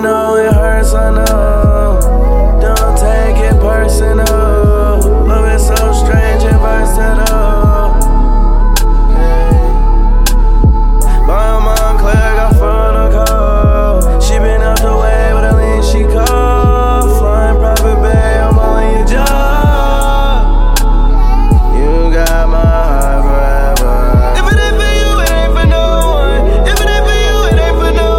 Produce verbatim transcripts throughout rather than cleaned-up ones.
know it hurts, I know. Don't take it personal. Love is so strange and versatile. Hey. My mom Claire got phone on call. She been up the way, but at least she called. Flying private bay, I'm all in your job. You got my heart forever. If it ain't for you, it ain't for no one. If it ain't for you, it ain't for no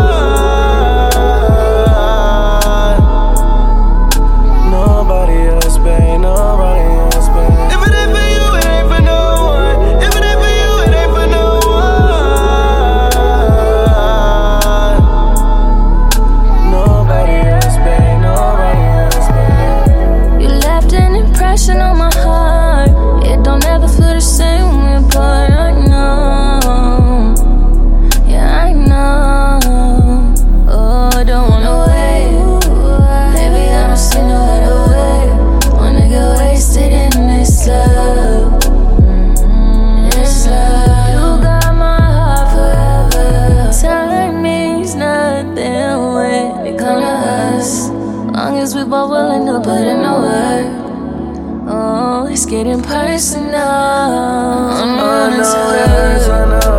one. Nobody else, babe, nobody else, babe. If it ain't for you, it ain't for no one. If it ain't for you, it ain't for no one. Nobody else, babe, nobody else, babe. You left an impression on my heart. It don't ever feel the same when we're apart. I know, yeah, I know. Oh, I don't wanna wait. Baby, I don't see no other way. Wanna get wasted in this love. This love. You got my heart forever. Time means nothing when it comes to us. Long as we both willing to put in the work. Oh, it's getting personal. I'm I honest know it with hurts, I know.